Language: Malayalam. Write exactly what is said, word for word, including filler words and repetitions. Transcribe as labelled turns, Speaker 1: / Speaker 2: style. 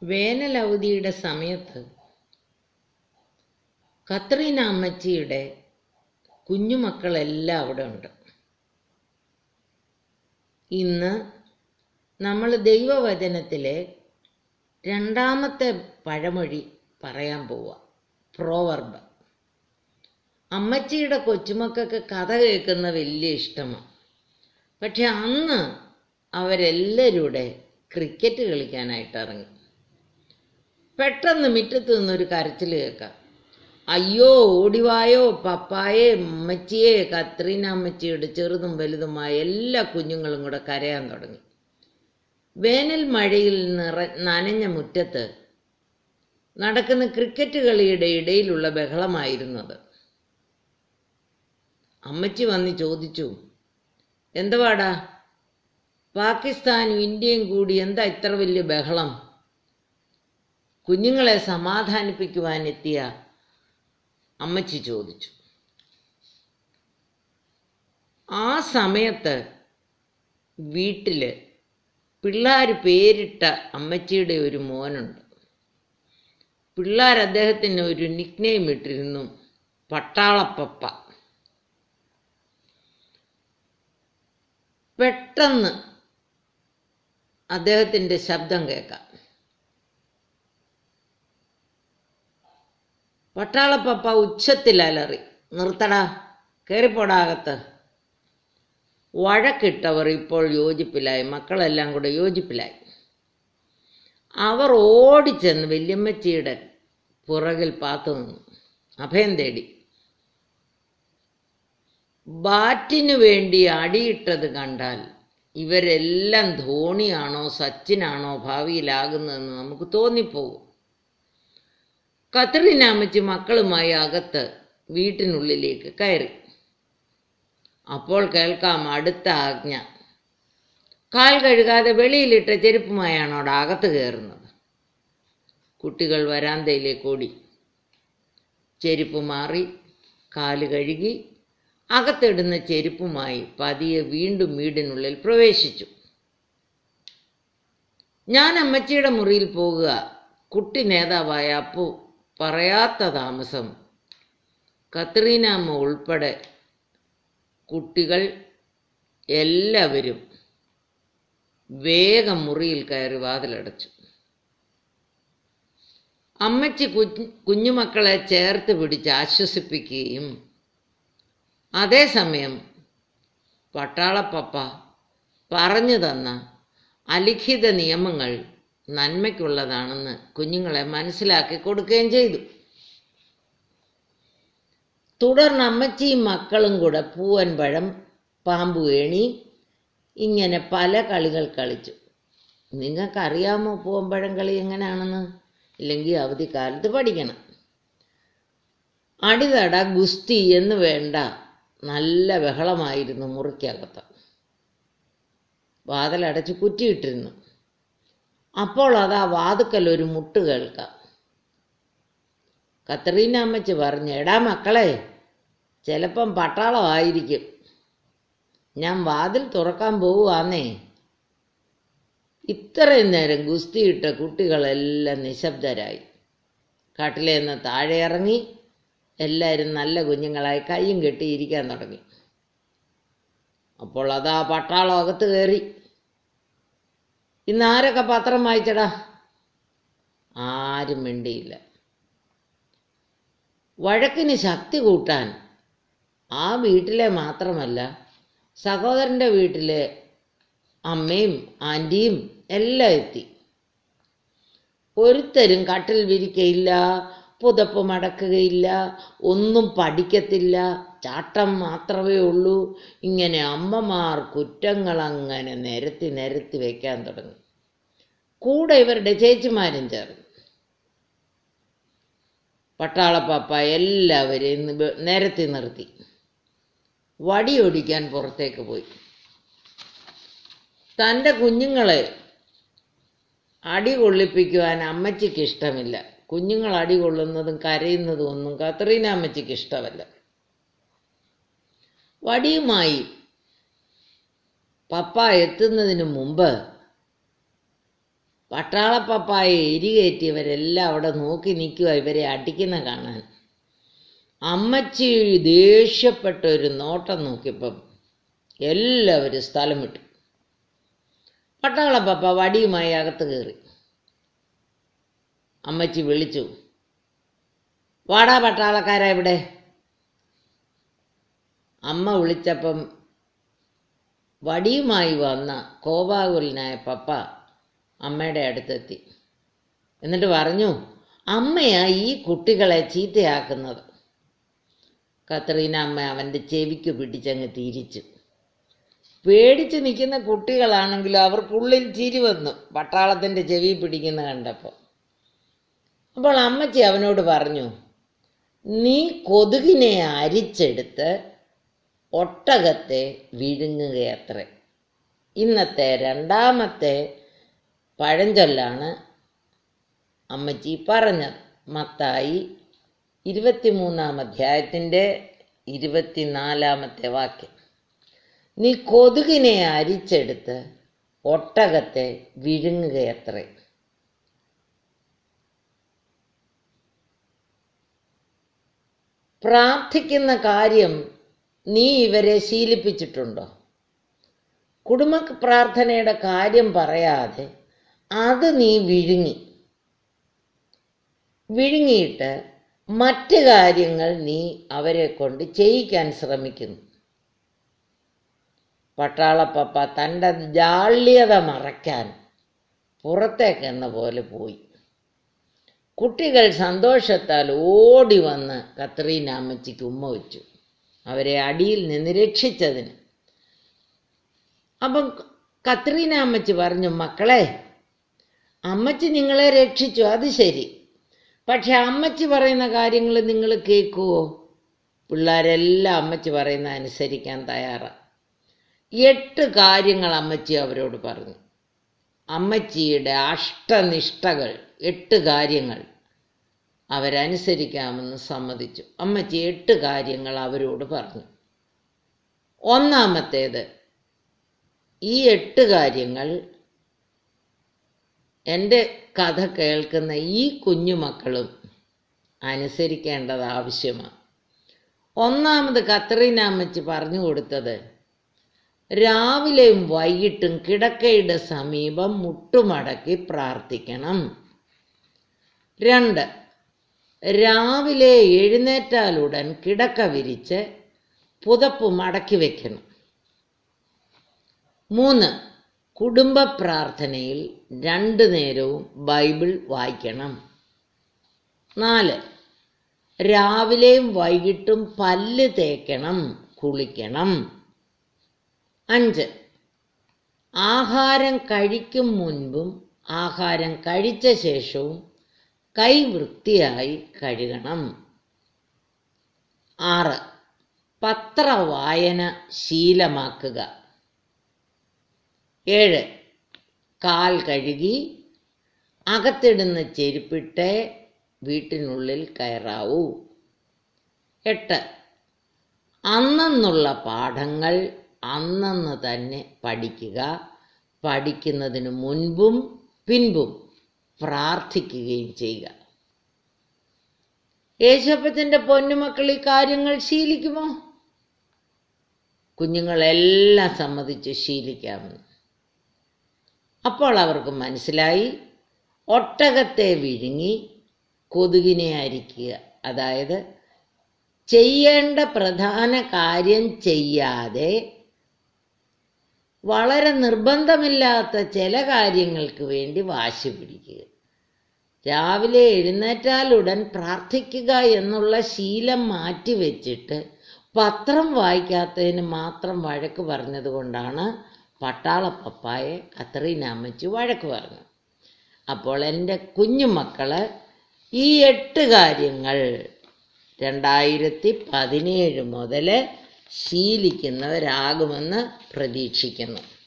Speaker 1: വേനലവധിയുടെ സമയത്ത് കത്രീന അമ്മച്ചിയുടെ കുഞ്ഞുമക്കളെല്ലാം അവിടെ ഉണ്ട്. ഇന്ന് നമ്മൾ ദൈവവചനത്തിലെ രണ്ടാമത്തെ പഴമൊഴി പറയാൻ പോവുക, പ്രോവർബ്. അമ്മച്ചിയുടെ കൊച്ചുമക്കൾക്ക് കഥ കേൾക്കുന്ന വലിയ ഇഷ്ടമാണ്. പക്ഷെ അന്ന് അവരെല്ലാവരുടെ ക്രിക്കറ്റ് കളിക്കാനായിട്ട് ഇറങ്ങി. പെട്ടെന്ന് മുറ്റത്ത് നിന്നൊരു കരച്ചിൽ കേൾക്കാം. അയ്യോ ഓടിവായോ പപ്പായെ അമ്മച്ചിയെ. കത്രീന അമ്മച്ചിയുടെ ചെറുതും വലുതുമായ എല്ലാ കുഞ്ഞുങ്ങളും കൂടെ കരയാൻ തുടങ്ങി. വേനൽ മഴയിൽ നിറ നനഞ്ഞ മുറ്റത്ത് നടക്കുന്ന ക്രിക്കറ്റ് കളിയുടെ ഇടയിലുള്ള ബഹളമായിരുന്നത്. അമ്മച്ചി വന്ന് ചോദിച്ചു, എന്തുവാടാ, പാകിസ്ഥാനും ഇന്ത്യയും കൂടി എന്താ ഇത്ര വലിയ ബഹളം? കുഞ്ഞുങ്ങളെ സമാധാനിപ്പിക്കുവാനെത്തിയ അമ്മച്ചി ചോദിച്ചു. ആ സമയത്ത് വീട്ടില് പിള്ളേർ പേരിട്ട അമ്മച്ചിയുടെ ഒരു മോനുണ്ട്. പിള്ളേർ അദ്ദേഹത്തിന് ഒരു നിക്നെയിം ഇട്ടിരുന്നു, പട്ടാളപ്പപ്പ. പെട്ടെന്ന് അദ്ദേഹത്തിൻ്റെ ശബ്ദം കേൾക്കാം. പട്ടാളപ്പപ്പ ഉച്ചത്തിൽ അലറി, നിർത്തടാ, കയറിപ്പോടാകത്ത്. വഴക്കിട്ടവർ ഇപ്പോൾ യോജിപ്പിലായി, മക്കളെല്ലാം കൂടെ യോജിപ്പിലായി. അവർ ഓടിച്ചെന്ന് വല്യമ്മച്ചിയുടെ പുറകിൽ പാത്തു നിന്നു അഭയം തേടി. ബാറ്റിനു വേണ്ടി അടിയിട്ടത് കണ്ടാൽ ഇവരെല്ലാം ധോണിയാണോ സച്ചിനാണോ ഭാവിയിലാകുന്നതെന്ന് നമുക്ക് തോന്നിപ്പോകും. കത്രീന അമ്മച്ചി മക്കളുമായി അകത്ത് വീട്ടിനുള്ളിലേക്ക് കയറി. അപ്പോൾ കേൾക്കാം അടുത്ത ആജ്ഞ. കാൽ കഴുകാതെ വെളിയിലിട്ട ചെരുപ്പുമായാണോടെ അകത്ത് കയറുന്നത്. കുട്ടികൾ വരാന്തയിലേക്ക് ഓടി. ചെരുപ്പ് മാറി കാല് കഴുകി അകത്തിടുന്ന ചെരുപ്പുമായി പതിയെ വീണ്ടും വീടിനുള്ളിൽ പ്രവേശിച്ചു. ഞാൻ അമ്മച്ചിയുടെ മുറിയിൽ പോകുക. കുട്ടി നേതാവായ അപ്പു പറയാത്ത താമസം കത്രീന അമ്മ ഉൾപ്പെടെ കുട്ടികൾ എല്ലാവരും വേഗം മുറിയിൽ കയറി വാതിലടച്ചു. അമ്മച്ചി കുഞ്ഞു കുഞ്ഞുമക്കളെ ചേർത്ത് പിടിച്ച് ആശ്വസിപ്പിക്കുകയും അതേസമയം പട്ടാളപ്പപ്പ പറഞ്ഞു തന്ന അലിഖിത നിയമങ്ങൾ നന്മയ്ക്കുള്ളതാണെന്ന് കുഞ്ഞുങ്ങളെ മനസ്സിലാക്കി കൊടുക്കുകയും ചെയ്തു. തുടർന്ന് അമ്മച്ചിയും മക്കളും കൂടെ പൂവൻ പഴം, പാമ്പുവേണി, ഇങ്ങനെ പല കളികൾ കളിച്ചു. നിങ്ങൾക്കറിയാമോ പൂവൻപഴം കളി എങ്ങനെയാണെന്ന്? ഇല്ലെങ്കിൽ അവധിക്കാലത്ത് പഠിക്കണം. അടിതട, ഗുസ്തി എന്ന് വേണ്ട നല്ല ബഹളമായിരുന്നു മുറിക്കകത്ത്. വാതിലടച്ച് കുറ്റിയിട്ടിരുന്നു. അപ്പോൾ അതാ വാതുക്കൽ ഒരു മുട്ട് കേൾക്കാം. കത്രീന അമ്മച്ചി പറഞ്ഞു, എടാ മക്കളെ, ചിലപ്പം പട്ടാളമായിരിക്കും, ഞാൻ വാതിൽ തുറക്കാൻ പോവുകയാന്നേ. ഇത്രയും നേരം ഗുസ്തിയിട്ട കുട്ടികളെല്ലാം നിശബ്ദരായി. കട്ടിലേന്ന് താഴെ ഇറങ്ങി എല്ലാവരും നല്ല കുഞ്ഞുങ്ങളായി കയ്യും കെട്ടിയിരിക്കാൻ തുടങ്ങി. അപ്പോൾ അതാ പട്ടാളം അകത്ത് കയറി. ഇന്ന് ആരൊക്കെ പത്രം വായിച്ചടാ? ആരും മിണ്ടിയില്ല. വഴക്കിന് ശക്തി കൂട്ടാൻ ആ വീട്ടിലെ മാത്രമല്ല സഹോദരൻ്റെ വീട്ടിലെ അമ്മയും ആൻറ്റിയും എല്ലാം എത്തി. ഒരുത്തരും കട്ടിൽ വിരിക്കയില്ല, പുതപ്പ് മടക്കുകയില്ല, ഒന്നും പഠിക്കത്തില്ല, ചാട്ടം മാത്രമേ ഉള്ളൂ. ഇങ്ങനെ അമ്മമാർ കുറ്റങ്ങളങ്ങനെ നിരത്തി നിരത്തി വയ്ക്കാൻ തുടങ്ങി. കൂടെ ഇവരുടെ ചേച്ചിമാരും ചേർന്നു. പട്ടാളപ്പാപ്പ എല്ലാവരെയും നിരത്തി നിർത്തി. വടിയൊടിക്കാൻ പുറത്തേക്ക് പോയി. തൻ്റെ കുഞ്ഞുങ്ങളെ അടി കൊള്ളിപ്പിക്കുവാൻ അമ്മച്ചിക്ക് ഇഷ്ടമില്ല. കുഞ്ഞുങ്ങൾ അടി കൊള്ളുന്നതും കരയുന്നതും ഒന്നും കത്രീന അമ്മച്ചിക്ക് ഇഷ്ടമല്ല. വടിയുമായി പപ്പ എത്തുന്നതിന് മുമ്പ് പട്ടാളപ്പപ്പായെ എരികയറ്റിയവരെല്ലാം അവിടെ നോക്കി നിൽക്കുക ഇവരെ അടിക്കുന്ന കാണാൻ. അമ്മച്ചി ദേഷ്യപ്പെട്ട ഒരു നോട്ടം നോക്കിയപ്പം എല്ലാവരും സ്ഥലം വിട്ടു. പട്ടാളപ്പപ്പ വടിയുമായി അകത്ത് കയറി. അമ്മച്ചി വിളിച്ചു, വാടാ പട്ടാളക്കാരാ ഇവിടെ. അമ്മ വിളിച്ചപ്പം വടിയുമായി വന്ന കോപാകുലനായ പപ്പ അമ്മയുടെ അടുത്തെത്തി. എന്നിട്ട് പറഞ്ഞു, അമ്മയാ ഈ കുട്ടികളെ ചീത്തയാക്കുന്നത്. കത്രീന അമ്മ അവൻ്റെ ചെവിക്ക് പിടിച്ചങ്ങ് തിരിച്ചു. പേടിച്ച് നിൽക്കുന്ന കുട്ടികളാണെങ്കിലും അവർക്കുള്ളിൽ ചിരി വന്നു പട്ടാളത്തിൻ്റെ ചെവി പിടിക്കുന്ന കണ്ടപ്പോൾ. അപ്പോൾ അമ്മച്ചി അവനോട് പറഞ്ഞു, നീ കൊതുകിനെ അരിച്ചെടുത്ത് ഒട്ടകത്തെ വിഴുങ്ങുകയത്രേ. ഇന്നത്തെ രണ്ടാമത്തെ പഴഞ്ചൊല്ലാണ് അമ്മച്ചി പറഞ്ഞത്. മത്തായി ഇരുപത്തിമൂന്നാം അധ്യായത്തിൻ്റെ ഇരുപത്തിനാലാമത്തെ വാക്യം. നീ കൊതുകിനെ അരിച്ചെടുത്ത് ഒട്ടകത്തെ വിഴുങ്ങുകയത്രേ. പ്രാർത്ഥിക്കുന്ന കാര്യം നീ ഇവരെ ശീലിപ്പിച്ചിട്ടുണ്ടോ? കുടുംബ പ്രാർത്ഥനയുടെ കാര്യം പറയാതെ അത് നീ വിഴുങ്ങി വിഴുങ്ങിയിട്ട് മറ്റ് കാര്യങ്ങൾ നീ അവരെ കൊണ്ട് ചെയ്യിക്കാൻ ശ്രമിക്കുന്നു. പട്ടാളപ്പപ്പ തൻ്റെ ജാള്യത മറയ്ക്കാൻ പുറത്തേക്കെന്ന പോലെ പോയി. കുട്ടികൾ സന്തോഷത്താൽ ഓടി വന്ന് കത്രീന അമ്മച്ചിക്ക് ഉമ്മ വെച്ചു, അവരെ അടിയിൽ നിന്ന് രക്ഷിച്ചതിന്. അപ്പം കത്രീന അമ്മച്ചി പറഞ്ഞു, മക്കളെ, അമ്മച്ചി നിങ്ങളെ രക്ഷിച്ചു, അത് ശരി. പക്ഷെ അമ്മച്ചി പറയുന്ന കാര്യങ്ങൾ നിങ്ങൾ കേൾക്കുവോ? പിള്ളേരെല്ലാം അമ്മച്ചി പറയുന്ന അനുസരിക്കാൻ തയ്യാറാണ്. എട്ട് കാര്യങ്ങൾ അമ്മച്ചി അവരോട് പറഞ്ഞു. അമ്മച്ചിയുടെ അഷ്ടനിഷ്ഠകൾ, എട്ട് കാര്യങ്ങൾ അവരനുസരിക്കാമെന്ന് സമ്മതിച്ചു. അമ്മച്ചി എട്ട് കാര്യങ്ങൾ അവരോട് പറഞ്ഞു. ഒന്നാമത്തേത്, ഈ എട്ട് കാര്യങ്ങൾ എൻ്റെ കഥ കേൾക്കുന്ന ഈ കുഞ്ഞുമക്കളും അനുസരിക്കേണ്ടത് ആവശ്യമാണ്. ഒന്നാമത് കത്രീന അമ്മച്ചി പറഞ്ഞു കൊടുത്തത്, രാവിലെയും വൈകിട്ടും കിടക്കയുടെ സമീപം മുട്ടുമടക്കി പ്രാർത്ഥിക്കണം. രണ്ട്, രാവിലെ എഴുന്നേറ്റാലുടൻ കിടക്ക വിരിച്ച് പുതപ്പ് മടക്കി വയ്ക്കണം. മൂന്ന്, കുടുംബ പ്രാർത്ഥനയിൽ രണ്ടു നേരവും ബൈബിൾ വായിക്കണം. നാല്, രാവിലെയും വൈകിട്ടും പല്ല് തേക്കണം, കുളിക്കണം. അഞ്ച്, ആഹാരം കഴിക്കും മുൻപും ആഹാരം കഴിച്ച ശേഷവും കൈ വൃത്തിയായി കഴുകണം. ആറ്, പത്രവായന ശീലമാക്കുക. ഏഴ്, കാൽ കഴുകി അകത്തിടുന്ന ചെരുപ്പിട്ടേ വീട്ടിനുള്ളിൽ കയറാവൂ. എട്ട്, അന്നെന്നുള്ള പാഠങ്ങൾ അന്നന്ന് തന്നെ പഠിക്കുക. പഠിക്കുന്നതിന് മുൻപും പിൻപും പ്രാർത്ഥിക്കുകയും ചെയ്യുക. യേശുപ്പച്ചൻ്റെ പൊന്നുമക്കൾ ഈ കാര്യങ്ങൾ ശീലിക്കുമോ? കുഞ്ഞുങ്ങളെല്ലാം സമ്മതിച്ച് ശീലിക്കാമെന്ന്. അപ്പോൾ അവർക്ക് മനസ്സിലായി, ഒട്ടകത്തെ വിഴുങ്ങി കൊതുകിനെ അരിക്കുക, അതായത് ചെയ്യേണ്ട പ്രധാന കാര്യം ചെയ്യാതെ വളരെ നിർബന്ധമില്ലാത്ത ചില കാര്യങ്ങൾക്ക് വേണ്ടി വാശി പിടിക്കുക. രാവിലെ എഴുന്നേറ്റാലുടൻ പ്രാർത്ഥിക്കുക എന്നുള്ള ശീലം മാറ്റിവെച്ചിട്ട് പത്രം വായിക്കാത്തതിന് മാത്രം വഴക്ക് പറഞ്ഞത് കൊണ്ടാണ് പട്ടാളപ്പപ്പായെ കത്രീന അമ്മച്ചി വഴക്ക് പറഞ്ഞു. അപ്പോൾ എൻ്റെ കുഞ്ഞുമക്കൾ ഈ എട്ട് കാര്യങ്ങൾ രണ്ടായിരത്തി പതിനേഴ് മുതൽ ശീലിക്കുന്നവരാകുമെന്ന് പ്രതീക്ഷിക്കുന്നു.